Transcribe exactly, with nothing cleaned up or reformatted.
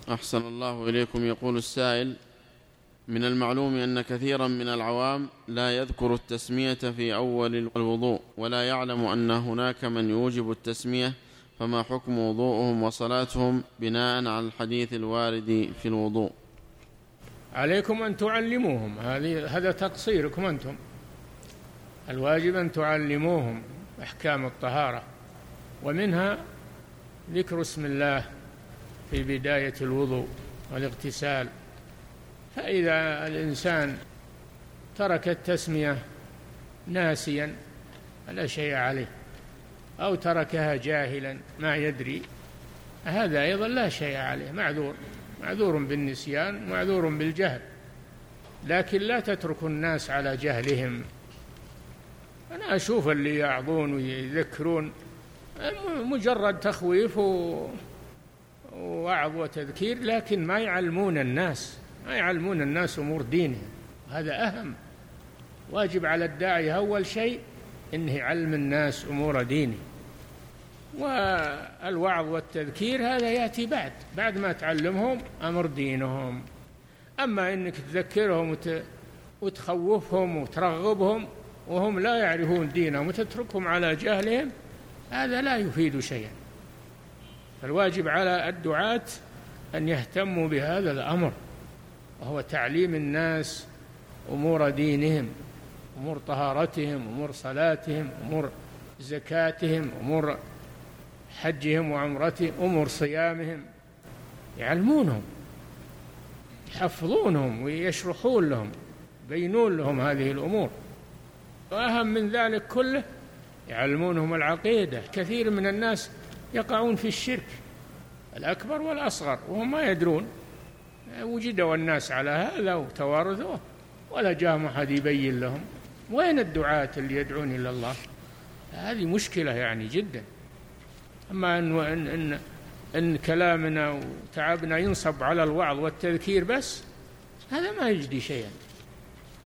أحسن الله إليكم. يقول السائل: من المعلوم أن كثيرا من العوام لا يذكر التسمية في أول الوضوء ولا يعلم أن هناك من يوجب التسمية، فما حكم وضوءهم وصلاتهم بناء على الحديث الوارد في الوضوء؟ عليكم أن تعلموهم، هذا تقصيركم أنتم. الواجب أن تعلموهم أحكام الطهارة، ومنها ذكر اسم الله في بداية الوضوء والاغتسال. فإذا الإنسان ترك التسمية ناسيا فلا شيء عليه، أو تركها جاهلا ما يدري، هذا أيضا لا شيء عليه، معذور معذور بالنسيان، معذور بالجهل. لكن لا تترك الناس على جهلهم. أنا أشوف اللي يعظون ويذكرون مجرد تخويف ووعظ وتذكير، لكن ما يعلمون الناس ما يعلمون الناس أمور دينهم. هذا أهم واجب على الداعية، أول شيء إنه يعلم الناس أمور دينه، والوعظ والتذكير هذا يأتي بعد بعد ما تعلمهم أمر دينهم. أما إنك تذكرهم وتخوفهم وترغبهم وهم لا يعرفون دينهم وتتركهم على جهلهم، هذا لا يفيد شيئا. فالواجب على الدعاة أن يهتموا بهذا الأمر، وهو تعليم الناس أمور دينهم، أمور طهارتهم، أمور صلاتهم، أمور زكاتهم، أمور حجهم وعمرتهم، أمور صيامهم. يعلمونهم، يحفظونهم ويشرحون لهم، يبينون لهم هذه الأمور. وأهم من ذلك كله يعلمونهم العقيدة. كثير من الناس يقعون في الشرك الأكبر والأصغر وهم ما يدرون. وجدوا الناس على هذا وتوارثوه ولا جاءهم أحد يبين لهم. وين الدعاة اللي يدعون إلى الله؟ هذه مشكلة يعني جدا. أما أن, إن, إن, إن كلامنا وتعبنا ينصب على الوعظ والتذكير بس، هذا ما يجدي شيئا.